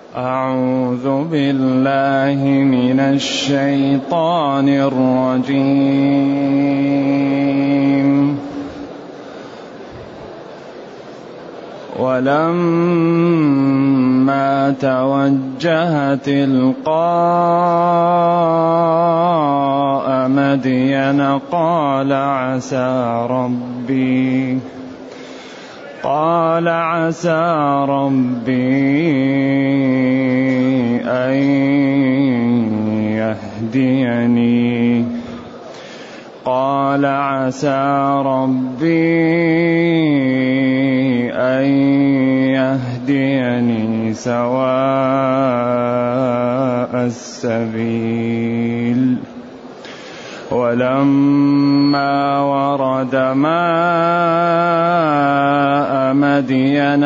أعوذ بالله من الشيطان الرجيم. ولما توجه تلقاء مدين قال عسى ربي أن يهديني سواء السبيل. ولما ورد ماء مدين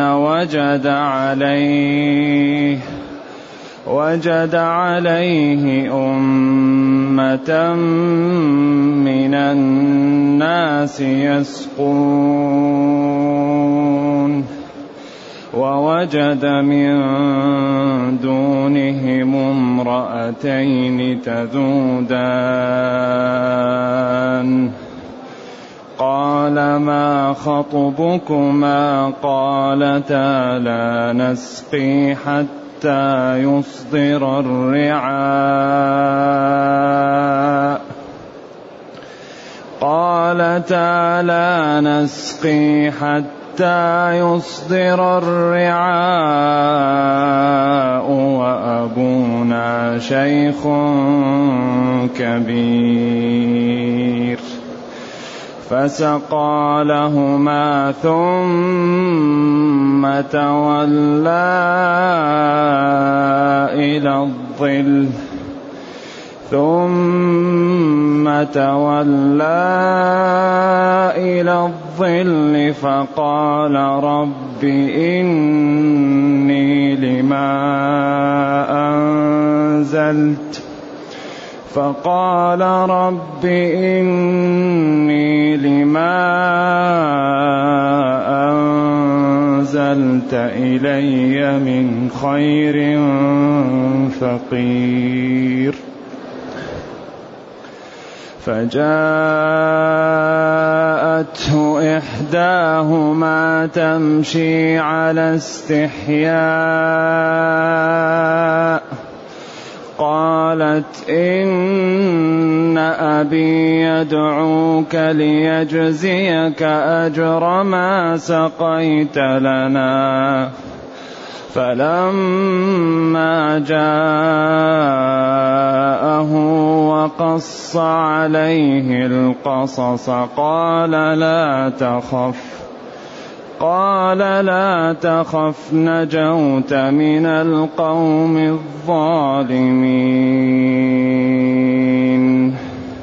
وجد عليه أمة من الناس يسقون، ووجد من دونهم امرأتين تذودان. قال ما خطبكما؟ قالتا لا نسقي حتى يصدر الرعاء وأبونا شيخ كبير. فسقى لهما ثم تولى إلى الظل فقال رب إني لما أنزلت إلي من خير فقير. فجاءته إحداهما تمشي على استحياء قالت إن أبي يدعوك ليجزيك أجر ما سقيت لنا. فلما جاءه وقص عليه القصص قال لا تخف نجوت من القوم الظالمين.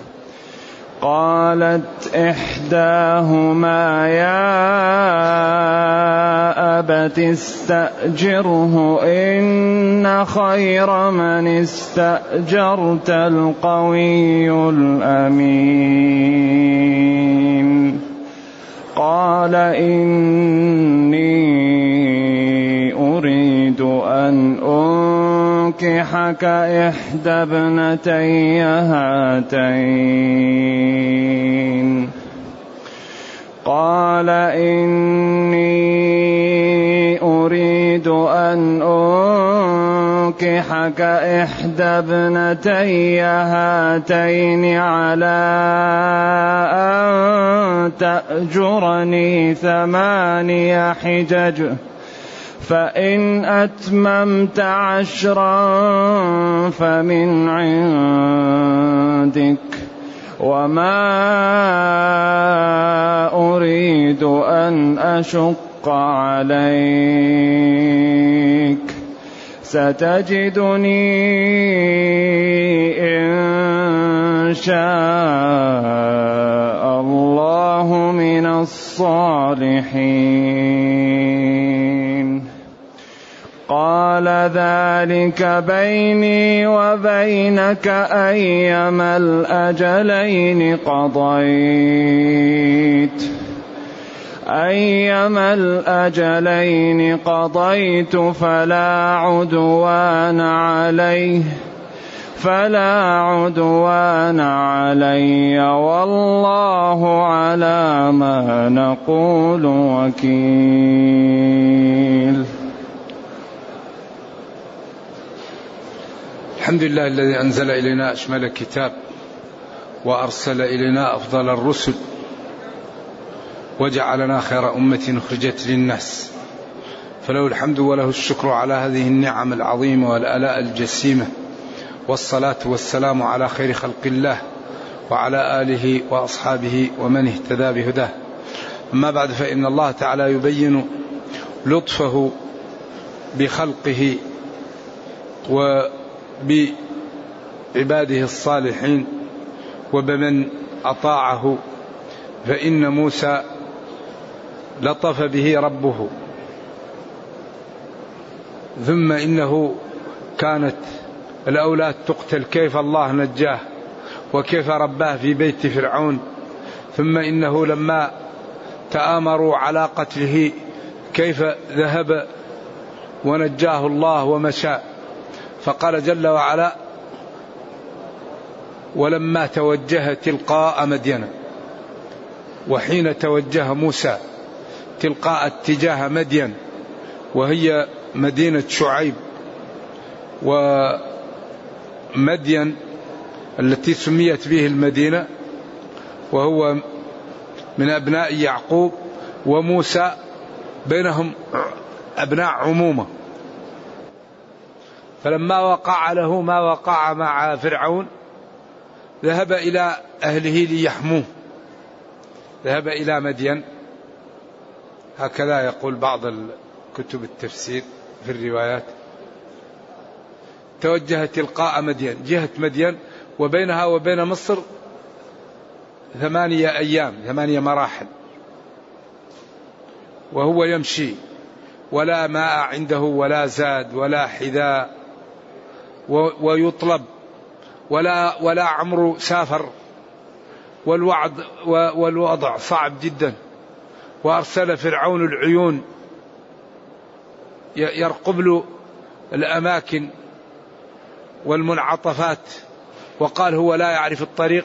قالت إحداهما يا أبت استأجره إن خير من استأجرت القوي الأمين. قال إني أريد أن أنكحك إحدى ابنتي هاتين. قال إني أريد أن أنكحك إحدى ابنتي هاتين على أن تأجرني 8 حجج فإن أتممت 10 فمن عندك وما أريد أن أشق عليك ستجدني إن شاء الله من الصالحين. قال ذلك بيني وبينك أيما الأجلين قضيت أيما الأجلين قضيت فلا عدوان علي والله على ما نقول وكيل. الحمد لله الذي أنزل إلينا أشمل كتاب وأرسل إلينا أفضل الرسل وجعلنا خير أمة أخرجت للناس، فله الحمد وله الشكر على هذه النعم العظيمة والآلاء الجسيمة، والصلاة والسلام على خير خلق الله وعلى آله وأصحابه ومن اهتدى بهداه. أما بعد، فإن الله تعالى يبين لطفه بخلقه وبعباده الصالحين وبمن أطاعه، فإن موسى لطف به ربه، ثم إنه كانت الأولاد تقتل كيف الله نجاه وكيف رباه في بيت فرعون، ثم إنه لما تآمروا على قتله كيف ذهب ونجاه الله ومشى. فقال جل وعلا: ولما توجه تلقاء مدين. وحين توجه موسى تلقاء اتجاه مدين، وهي مدينة شعيب، ومدين التي سميت به المدينة، وهو من أبناء يعقوب، وموسى بينهم أبناء عمومة. فلما وقع له ما وقع مع فرعون ذهب إلى أهله ليحموه، ذهب إلى مدين، هكذا يقول بعض كتب التفسير في الروايات. توجه تلقاء مدين، جهة مدين، وبينها وبين مصر 8 أيام، 8 مراحل، وهو يمشي ولا ماء عنده ولا زاد ولا حذاء، ويطلب ولا عمره سافر، والوضع صعب جدا. وأرسل فرعون العيون يرقب له الأماكن والمنعطفات، وقال هو لا يعرف الطريق.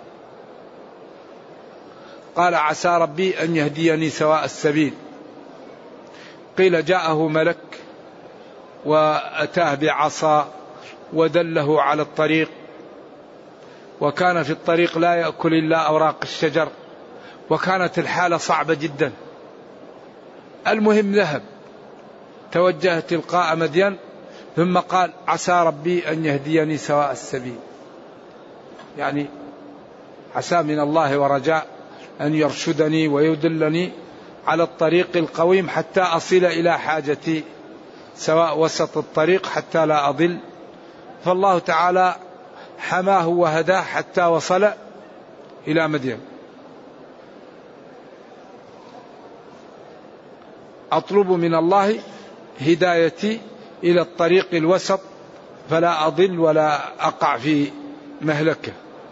قال: عسى ربي أن يهديني سواء السبيل. قيل جاءه ملك وأتاه بعصا ودله على الطريق، وكان في الطريق لا يأكل إلا أوراق الشجر، وكانت الحالة صعبة جدا. المهم ذهب، توجه تلقاء مدين، ثم قال: عسى ربي أن يهديني سواء السبيل، يعني عسى من الله ورجاء أن يرشدني ويدلني على الطريق القويم حتى أصل إلى حاجتي، سواء وسط الطريق حتى لا أضل. فالله تعالى حماه وهداه حتى وصل إلى مدين. أطلب من الله هدايتي إلى الطريق الوسط فلا أضل ولا أقع في مهلكة.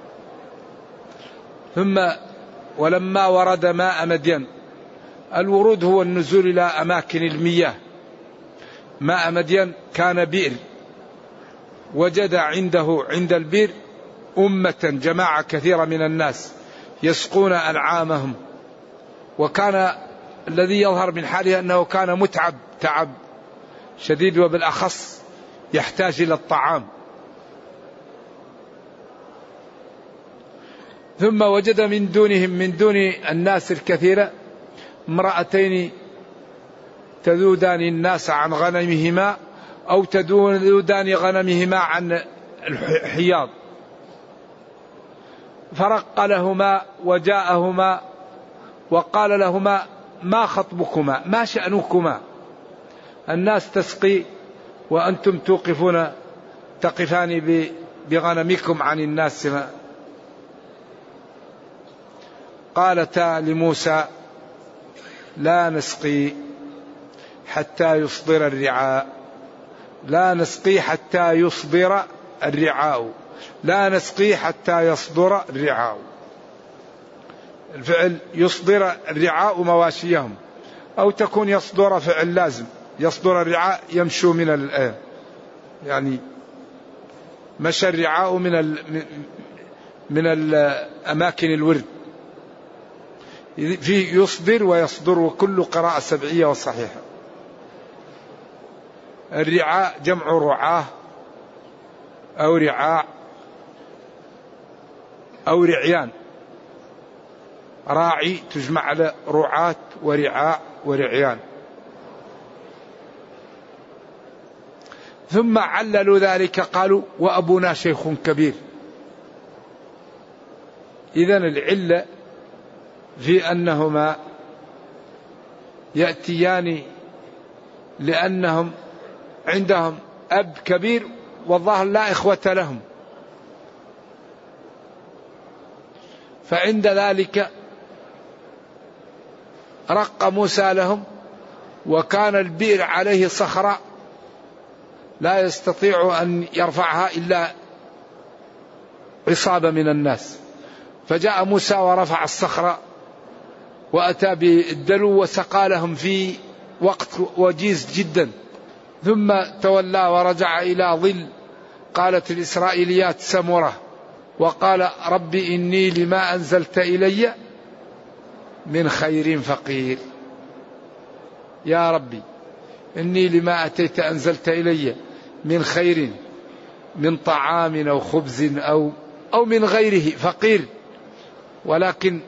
ثم ولما ورد ماء مدين، الورود هو النزول إلى أماكن المياه. ماء مدين كان بئر، وجد عند البئر أمة، جماعة كثيرة من الناس يسقون أنعامهم، وكان الذي يظهر من حاله أنه كان متعب تعب شديد، وبالأخص يحتاج إلى الطعام. ثم وجد من دونهم، من دون الناس الكثيرة، امرأتين تذودان الناس عن غنمهما، أو تذودان غنمهما عن الحياض. فرق لهما وجاءهما وقال لهما: ما خطبكما؟ ما شأنكما؟ الناس تسقي وأنتم تقفان بغنمكم عن الناس. قالتا لموسى: لا نسقي حتى يصدر الرعاء، لا نسقي حتى يصدر الرعاء، لا نسقي حتى يصدر الرعاء. الفعل يصدر الرعاء مواشيهم، أو تكون يصدر فعل لازم، يصدر الرعاء يمشوا يعني مشى الرعاء من الأماكن الورد. فيه يصدر ويصدر، وكل قراءة سبعية وصحيحة. الرعاء جمع رعاه أو رعاع أو رعيان. راعي تجمع على رعاة ورعاع ورعيان. ثم عللوا ذلك قالوا وأبونا شيخ كبير. إذن العلة في أنهما يأتيان لأنهم عندهم أب كبير والظاهر لا إخوة لهم، فعند ذلك رق موسى لهم، وكان البئر عليه صخرة لا يستطيع أن يرفعها إلا عصابة من الناس، فجاء موسى ورفع الصخرة وأتى بالدلو وسقى لهم في وقت وجيز جدا، ثم تولى ورجع إلى ظل. قالت الإسرائيليات سمرة، وقال رب إني لما أنزلت إلي من خير فقير. يا ربي إني لما أتيت أنزلت إلي من خير، من طعام أو خبز أو من غيره، فقير. ولكن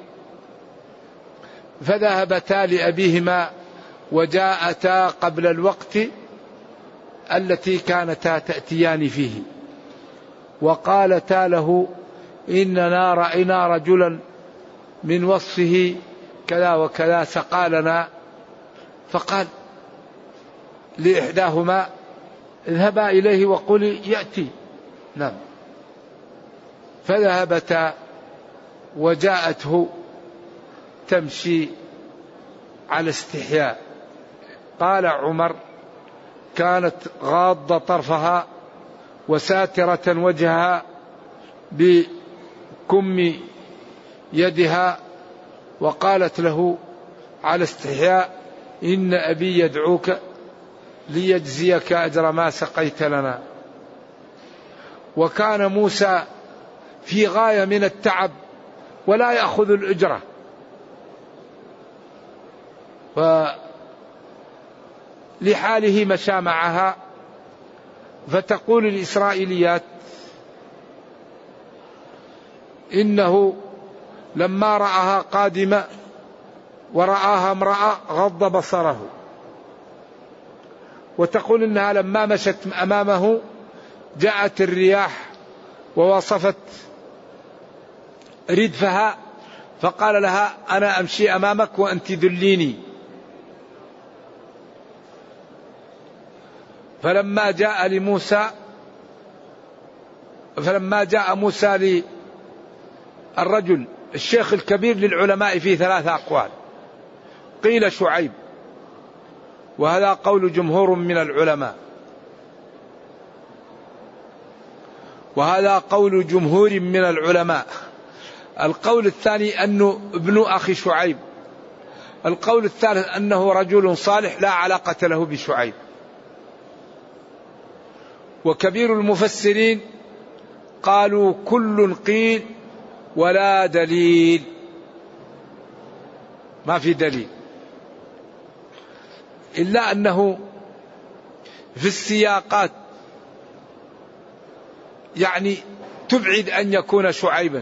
فذهبتا لأبيهما وجاءتا قبل الوقت التي كانتا تأتيان فيه، وقالتا له إننا رأينا رجلا من وصفه كذا وكذا سقى لنا. فقال لإحداهما اذهبا إليه وقولي يأتي. نعم. فذهبتا وجاءته تمشي على استحياء. قال عمر كانت غاضة طرفها وساترة وجهها بكم يدها، وقالت له على استحياء إن أبي يدعوك ليجزيك أجر ما سقيت لنا. وكان موسى في غاية من التعب ولا يأخذ الأجرة، لحاله مشى معها. فتقول الإسرائيليات إنه لما رآها قادمة ورآها امرأة غض بصره، وتقول إنها لما مشت أمامه جاءت الرياح ووصفت ردفها، فقال لها أنا أمشي أمامك وأنت ذليني. فلما جاء موسى للرجل الشيخ الكبير للعلماء فيه 3 أقوال. قيل شعيب، وهذا قول جمهور من العلماء، وهذا قول جمهور من العلماء. القول الثاني أنه ابن أخي شعيب. القول الثالث أنه رجل صالح لا علاقة له بشعيب. وكبير المفسرين قالوا كل قيل ولا دليل، ما في دليل، إلا أنه في السياقات يعني تبعد أن يكون شعيبا،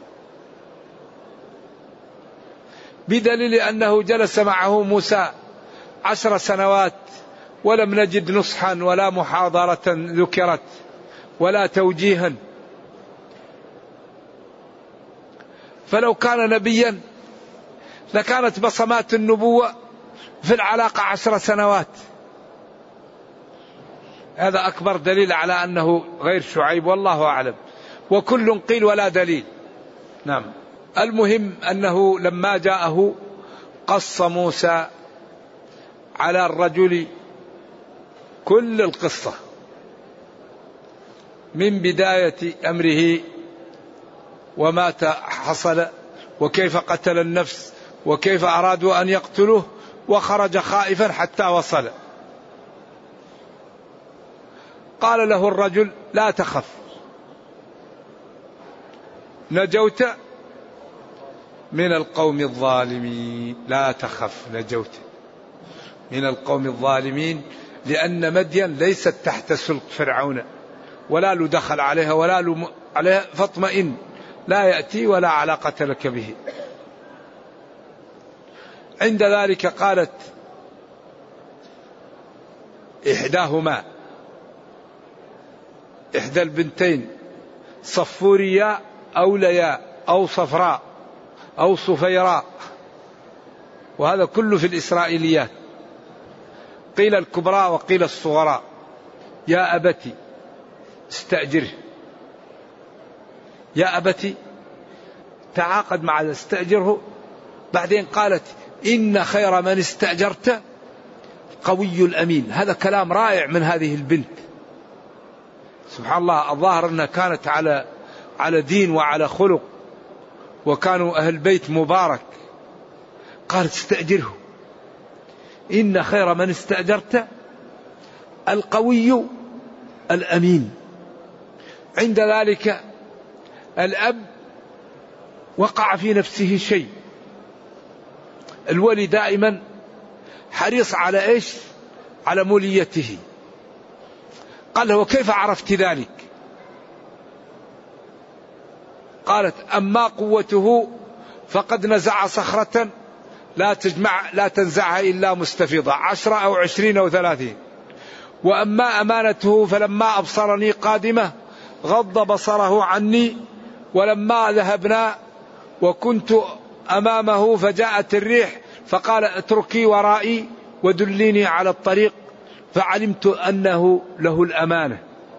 بدليل أنه جلس معه موسى 10 سنوات ولم نجد نصحا ولا محاضرة ذكرت ولا توجيها. فلو كان نبيا لكانت بصمات النبوة في العلاقة 10 سنوات. هذا أكبر دليل على أنه غير شعيب، والله أعلم. وكل قيل ولا دليل. نعم. المهم أنه لما جاءه قص موسى على الرجل كل القصة من بداية أمره وما حصل وكيف قتل النفس وكيف أرادوا أن يقتلوه، وخرج خائفا حتى وصل. قال له الرجل: لا تخف، نجوت من القوم الظالمين. لا تخف، نجوت من القوم الظالمين، لأن مدين ليست تحت سلط فرعون ولا له دخل عليها ولا له عليها، فاطمئن، لا يأتي ولا علاقة لك به. عند ذلك قالت إحداهما، إحدى البنتين، صفورياء أو لياء أو صفراء أو صفيراء، وهذا كله في الإسرائيليات، قيل الكبرى وقيل الصغراء: يا أبتي استأجره، يا أبتي تعاقد مع استأجره. بعدين قالت: إن خير من استأجرت قوي الأمين. هذا كلام رائع من هذه البنت، سبحان الله. الظاهر أنها كانت على دين وعلى خلق، وكانوا أهل بيت مبارك. قالت: استأجره، إن خير من استأجرت القوي الأمين. عند ذلك الأب وقع في نفسه شيء. الولي دائما حريص على إيش؟ على موليته. قال له: وكيف عرفت ذلك؟ قالت: أما قوته فقد نزع صخرة لا تنزعها إلا مستفيضة، 10 أو 20 أو 30. وأما أمانته فلما أبصرني قادمة غض بصره عني، ولما ذهبنا وكنت أمامه فجاءت الريح فقال: اتركي ورائي ودليني على الطريق، فعلمت أنه له الأمانة.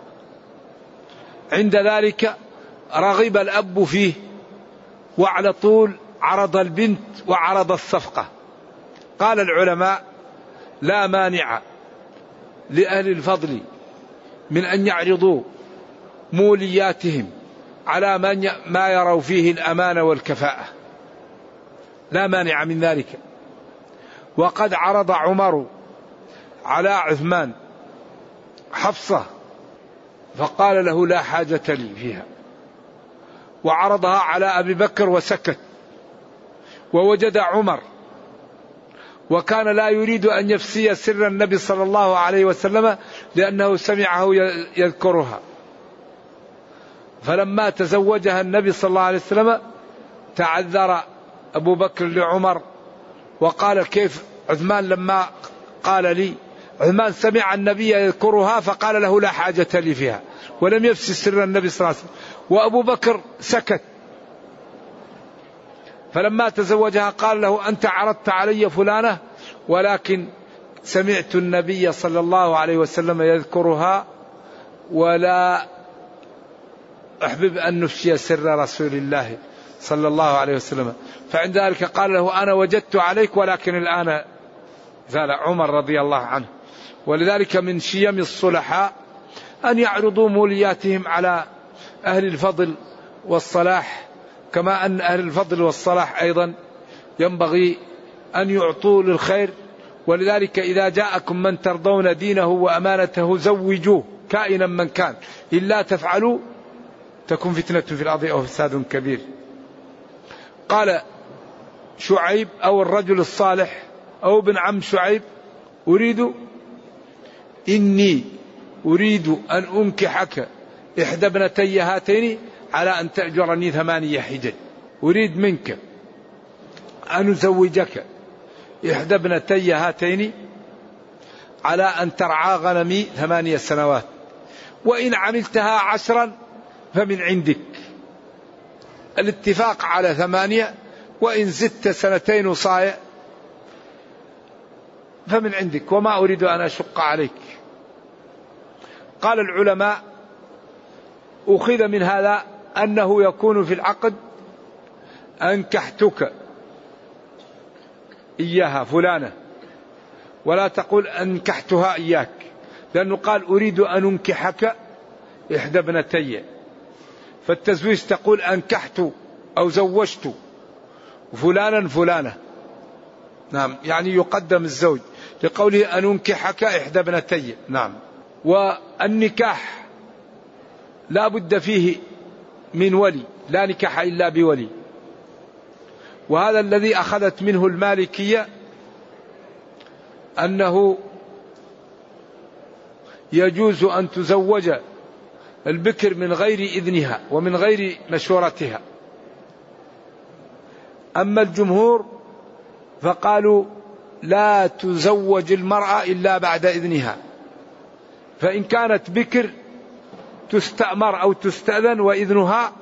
عند ذلك رغب الأب فيه، وعلى طول عرض البنت وعرض الصفقة. قال العلماء: لا مانع لأهل الفضل من أن يعرضوا مولياتهم على ما يروا فيه الأمانة والكفاءة، لا مانع من ذلك. وقد عرض عمر على عثمان حفصة فقال له: لا حاجة لي فيها. وعرضها على أبي بكر وسكت. ووجد عمر وكان لا يريد أن يفسي سر النبي صلى الله عليه وسلم لأنه سمعه يذكرها. فلما تزوجها النبي صلى الله عليه وسلم تعذر أبو بكر لعمر وقال: كيف عثمان لما قال لي، عثمان سمع النبي يذكرها فقال له: لا حاجة لي فيها، ولم يفسي سر النبي صلى الله عليه وسلم. وأبو بكر سكت. فلما تزوجها قال له: أنت عرضت علي فلانة، ولكن سمعت النبي صلى الله عليه وسلم يذكرها ولا أحبب أن نفشي سر رسول الله صلى الله عليه وسلم. فعند ذلك قال له: أنا وجدت عليك ولكن الآن زال. عمر رضي الله عنه. ولذلك من شيم الصلحاء أن يعرضوا مولياتهم على أهل الفضل والصلاح، كما أن أهل الفضل والصلاح أيضا ينبغي أن يعطوا للخير. ولذلك إذا جاءكم من ترضون دينه وأمانته زوجوه كائنا من كان، إلا تفعلوا تكون فتنة في الأرض أو فساد كبير. قال شعيب أو الرجل الصالح أو ابن عم شعيب: إني أريد أن أنكحك إحدى ابنتي هاتين على أن تأجرني 8 حجج. أريد منك أن أزوجك إحدى ابنتي هاتين على أن ترعى غنمي 8 سنوات، وإن عملتها 10 فمن عندك. الاتفاق على 8، وإن زدت 2 وصايع فمن عندك، وما أريد أن أشق عليك. قال العلماء: أخذ من هذا أنه يكون في العقد: أنكحتك إياها فلانة، ولا تقول أنكحتها إياك، لأنه قال: أريد أن أنكحك إحدى ابنتي. فالتزويج تقول أنكحت أو زوجت، فلانا فلانة. نعم، يعني يقدم الزوج لقوله أن أنكحك إحدى ابنتي. نعم. والنكاح لا بد فيه من ولي، لا نكاح إلا بولي، وهذا الذي أخذت منه المالكية، أنه يجوز أن تزوج البكر من غير إذنها ومن غير مشورتها. أما الجمهور فقالوا لا تزوج المرأة إلا بعد إذنها، فإن كانت بكر تستأمر أو تستأذن وإذنها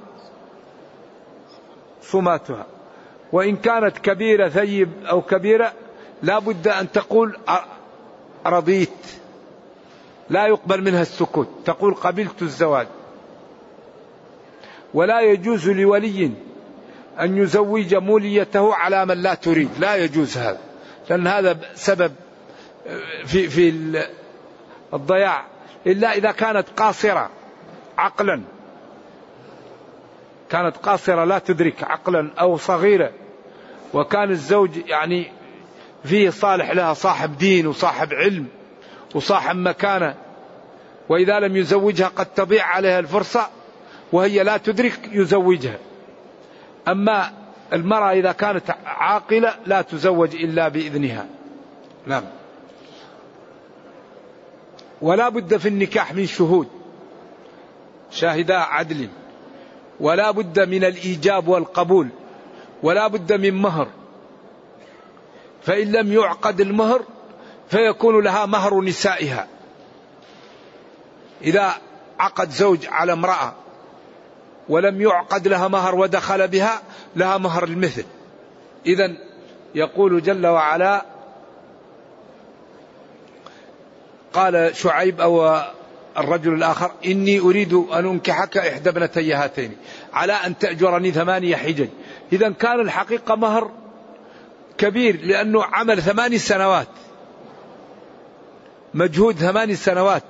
صماتها، وإن كانت كبيرة ثيب أو كبيرة لا بد أن تقول رضيت، لا يقبل منها السكوت، تقول قبلت الزواج. ولا يجوز لولي أن يزوج موليته على من لا تريد، لا يجوز هذا، لأن هذا سبب في الضياع، إلا إذا كانت قاصرة عقلا، كانت قاصرة لا تدرك عقلا أو صغيرة، وكان الزوج يعني فيه صالح لها، صاحب دين وصاحب علم وصاحب مكانة، وإذا لم يزوجها قد تضيع عليها الفرصة وهي لا تدرك يزوجها. أما المرأة إذا كانت عاقلة لا تزوج إلا بإذنها. نعم. ولا بد في النكاح من شهود شاهدا عدل، ولا بد من الإيجاب والقبول، ولا بد من مهر، فإن لم يعقد المهر فيكون لها مهر نسائها. إذا عقد زوج على امرأة ولم يعقد لها مهر ودخل بها لها مهر المثل. إذن يقول جل وعلا، قال شعيب أو الرجل الآخر إني أريد أن أنكحك إحدى ابنتي هاتين على أن تأجرني 8 حجج. إذن كان الحقيقة مهر كبير، لأنه عمل 8 سنوات، مجهود 8 سنوات.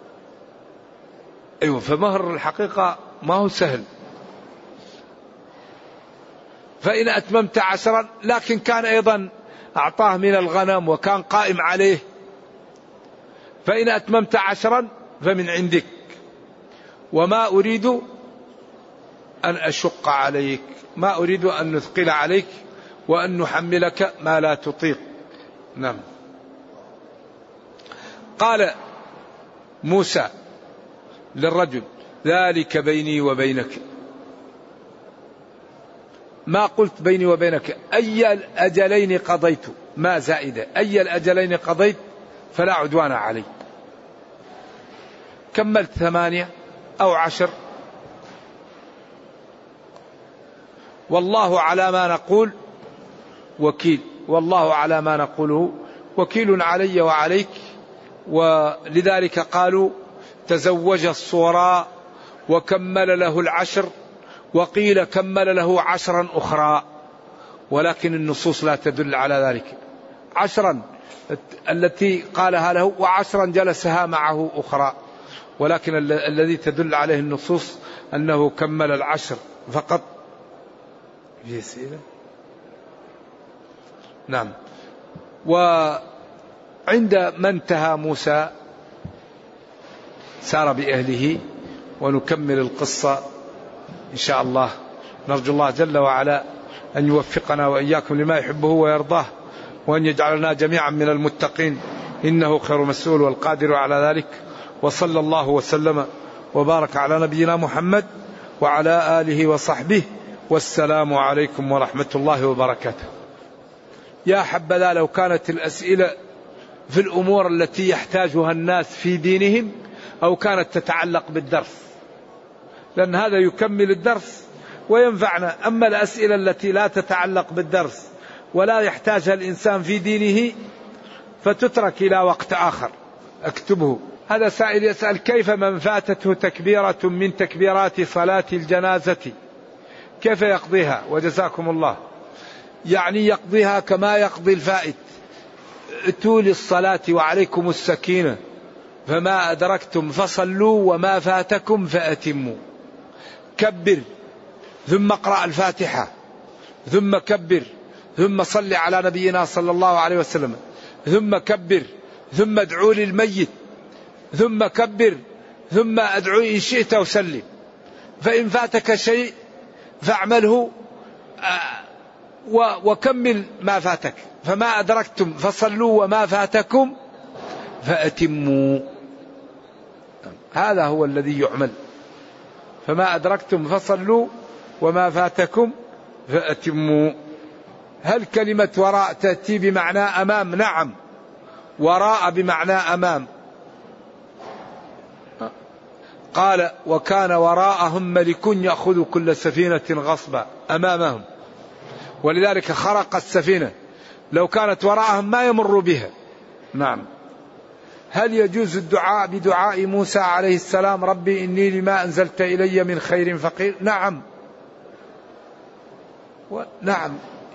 أيوة، فمهر الحقيقة ما هو سهل. فإن أتممت 10، لكن كان أيضا أعطاه من الغنم وكان قائم عليه، فإن أتممت 10 فمن عندك، وما أريد أن أشق عليك، ما أريد أن نثقل عليك وأن نحملك ما لا تطيق. نعم. قال موسى للرجل ذلك بيني وبينك، ما قلت بيني وبينك، أي الأجلين قضيت، ما زائدة، أي الأجلين قضيت فلا عدوان علي. كملت 8 أو 10. والله على ما نقول وكيل، والله على ما نقوله وكيل علي وعليك. ولذلك قالوا تزوج الصوراء وكمل له 10، وقيل كمل له 10 أخرى، ولكن النصوص لا تدل على ذلك. 10 التي قالها له، و10 جلسها معه أخرى، ولكن الذي تدل عليه النصوص أنه كمل 10 فقط. نعم. وعند ما انتهى موسى سار بأهله، ونكمل القصة إن شاء الله. نرجو الله جل وعلا أن يوفقنا وإياكم لما يحبه ويرضاه، وأن يجعلنا جميعا من المتقين، إنه خير مسؤول والقادر على ذلك. وصلى الله وسلم وبارك على نبينا محمد وعلى آله وصحبه، والسلام عليكم ورحمة الله وبركاته. يا حبذا لو كانت الأسئلة في الأمور التي يحتاجها الناس في دينهم، أو كانت تتعلق بالدرس، لأن هذا يكمل الدرس وينفعنا. أما الأسئلة التي لا تتعلق بالدرس ولا يحتاجها الإنسان في دينه فتترك إلى وقت آخر. اكتبه. هذا سائل يسأل كيف من فاتته تكبيرة من تكبيرات صلاة الجنازة كيف يقضيها؟ وجزاكم الله. يعني يقضيها كما يقضي الفائت، ائتوا للصلاة وعليكم السكينة، فما أدركتم فصلوا وما فاتكم فأتموا. كبر ثم اقرأ الفاتحة ثم كبر، ثم صل على نبينا صلى الله عليه وسلم، ثم كبر، ثم ادعوا للميت، ثم كبر، ثم ادعو إن شئت وسلم. فإن فاتك شيء فاعمله وكمل ما فاتك، فما أدركتم فصلوا وما فاتكم فأتموا. هذا هو الذي يعمل، فما أدركتم فصلوا وما فاتكم فأتموا. هل كلمة وراء تأتي بمعنى أمام؟ نعم، وراء بمعنى أمام. قال وكان وراءهم ملك يأخذ كل سفينة غصبا أمامهم، ولذلك خرق السفينة. لو كانت وراءهم ما يمر بها. نعم. هل يجوز الدعاء بدعاء موسى عليه السلام ربي إني لما أنزلت إلي من خير فقير؟ نعم، نعم.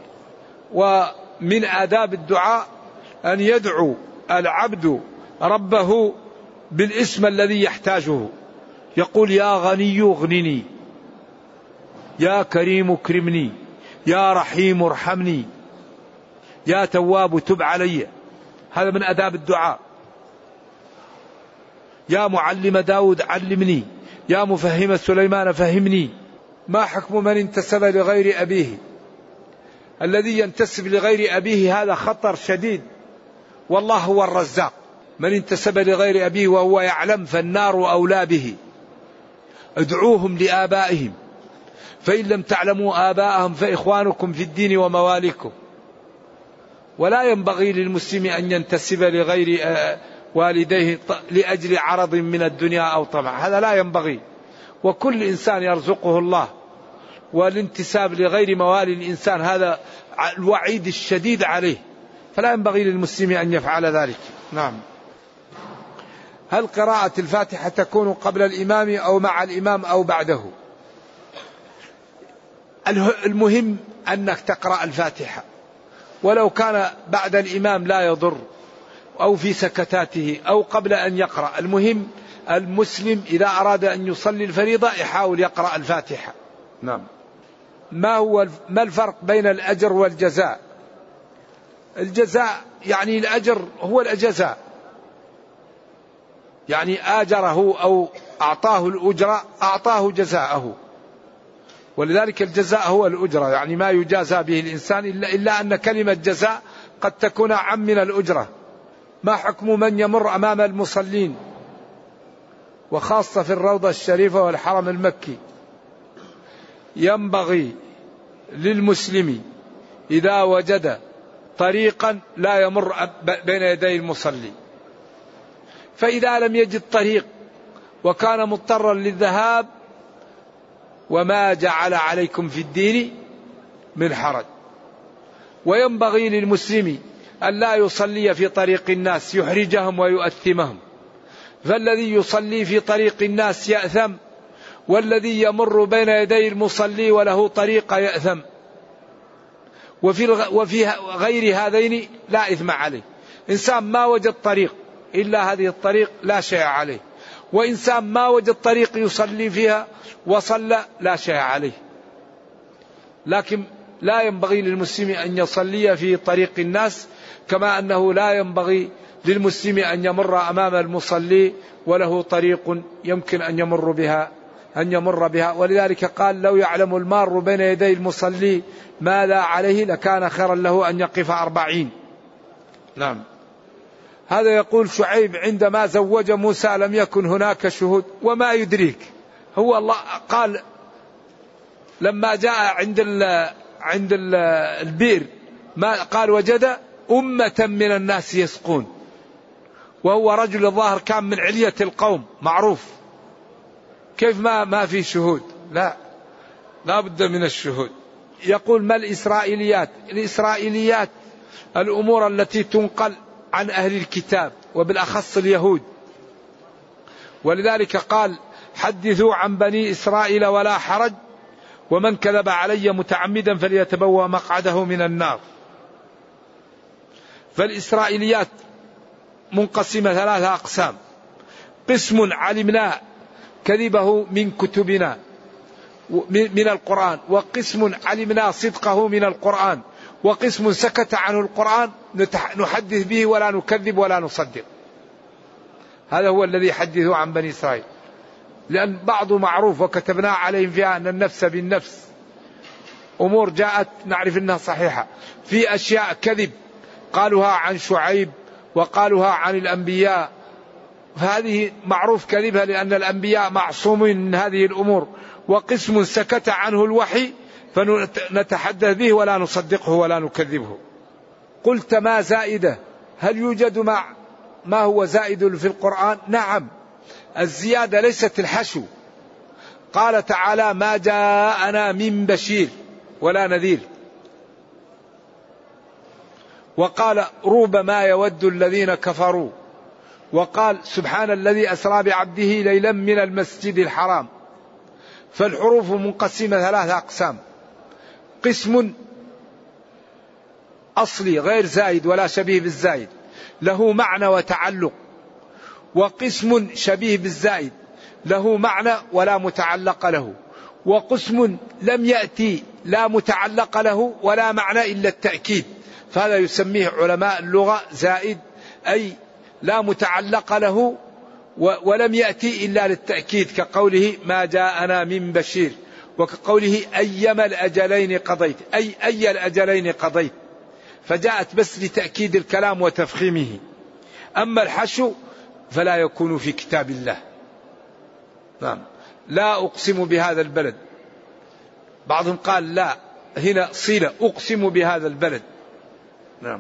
ومن آداب الدعاء أن يدعو العبد ربه بالاسم الذي يحتاجه، يقول يا غني اغنني، يا كريم اكرمني، يا رحيم ارحمني، يا تواب تب علي. هذا من آداب الدعاء. يا معلم داود علمني، يا مفهم سليمان فهمني. ما حكم من انتسب لغير أبيه؟ الذي ينتسب لغير أبيه هذا خطر شديد، والله هو الرزاق. من انتسب لغير أبيه وهو يعلم فالنار أولى به. ادعوهم لآبائهم، فإن لم تعلموا آباءهم فإخوانكم في الدين ومواليكم. ولا ينبغي للمسلم أن ينتسب لغير والديه لأجل عرض من الدنيا أو طمع، هذا لا ينبغي. وكل إنسان يرزقه الله، والانتساب لغير موالي الإنسان هذا الوعيد الشديد عليه، فلا ينبغي للمسلم أن يفعل ذلك. نعم. هل قراءة الفاتحة تكون قبل الإمام أو مع الإمام أو بعده؟ المهم أنك تقرأ الفاتحة، ولو كان بعد الإمام لا يضر، أو في سكتاته أو قبل أن يقرأ. المهم المسلم إذا أراد أن يصلي الفريضة يحاول يقرأ الفاتحة. نعم. ما الفرق بين الأجر والجزاء؟ الجزاء يعني الأجر هو الجزاء، يعني آجره أو أعطاه الأجرة أعطاه جزاءه، ولذلك الجزاء هو الأجرة، يعني ما يجازى به الإنسان، إلا أن كلمة جزاء قد تكون عم من الأجرة. ما حكم من يمر أمام المصلين وخاصة في الروضة الشريفة والحرم المكي؟ ينبغي للمسلم إذا وجد طريقا لا يمر بين يدي المصلي، فإذا لم يجد طريق وكان مضطرا للذهاب وما جعل عليكم في الدين من حرج. وينبغي للمسلم أن لا يصلي في طريق الناس يحرجهم ويؤثمهم، فالذي يصلي في طريق الناس يأثم، والذي يمر بين يدي المصلي وله طريق يأثم. وفي غير هذين لا إثم عليه. إنسان ما وجد طريق إلا هذه الطريق لا شيء عليه، وإنسان ما وجد طريق يصلي فيها وصلى لا شيء عليه. لكن لا ينبغي للمسلم أن يصلي في طريق الناس، كما أنه لا ينبغي للمسلم أن يمر أمام المصلي وله طريق يمكن أن يمر بها. ولذلك قال لو يعلم المار بين يدي المصلي ما لا عليه لكان خيرا له أن يقف 40. نعم. هذا يقول شعيب عندما زوج موسى لم يكن هناك شهود. وما يدريك، هو الله قال لما جاء عند البئر ما قال وجد أمة من الناس يسقون، وهو رجل الظاهر كان من علية القوم معروف. كيف ما في شهود؟ لا بد من الشهود. يقول ما الإسرائيليات؟ الإسرائيليات الأمور التي تنقل عن أهل الكتاب وبالأخص اليهود، ولذلك قال حدثوا عن بني إسرائيل ولا حرج، ومن كذب علي متعمدا فليتبوأ مقعده من النار. فالإسرائيليات منقسمة 3 أقسام: قسم علمنا كذبه من كتبنا، من القرآن، وقسم علمنا صدقه من القرآن، وقسم سكت عنه القرآن نحدث به ولا نكذب ولا نصدق. هذا هو الذي يحدثه عن بني إسرائيل، لأن بعض معروف وكتبنا عليهم فيها أن النفس بالنفس، أمور جاءت نعرف أنها صحيحة. في أشياء كذب قالوها عن شعيب وقالوها عن الأنبياء، فهذه معروف كذبها لأن الأنبياء معصومين من هذه الأمور. وقسم سكت عنه الوحي فنتحدث به ولا نصدقه ولا نكذبه. قلت ما زائدة، هل يوجد ما هو زائد في القرآن؟ نعم، الزيادة ليست الحشو. قال تعالى ما جاءنا من بشير ولا نذير، وقال ربما يود الذين كفروا، وقال سبحان الذي أسرى بعبده ليلا من المسجد الحرام. فالحروف منقسمة 3 أقسام: قسم أصلي غير زائد ولا شبيه بالزائد له معنى وتعلق، وقسم شبيه بالزائد له معنى ولا متعلق له، وقسم لم يأتي لا متعلق له ولا معنى إلا التأكيد، فهذا يسميه علماء اللغة زائد، أي لا متعلق له ولم يأتي إلا للتأكيد، كقوله ما جاءنا من بشير، وكقوله أيما الأجلين قضيت، أي الأجلين قضيت، فجاءت بس لتأكيد الكلام وتفخيمه. أما الحشو فلا يكون في كتاب الله. نعم، لا أقسم بهذا البلد، بعضهم قال لا هنا صلة أقسم بهذا البلد. نعم.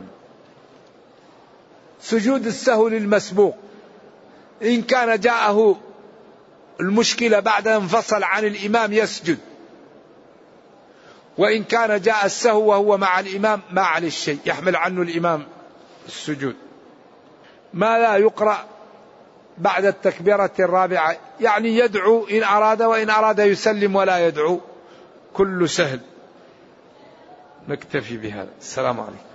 سجود السهو للمسبوق، إن كان جاءه المشكلة بعد أن انفصل عن الإمام يسجد، وإن كان جاء السهو وهو مع الإمام ما عليه الشيء، يحمل عنه الإمام السجود. ما لا يقرأ بعد التكبيرة الرابعة، يعني يدعو إن أراد، وإن أراد يسلم ولا يدعو، كل سهل. نكتفي بهذا. السلام عليكم.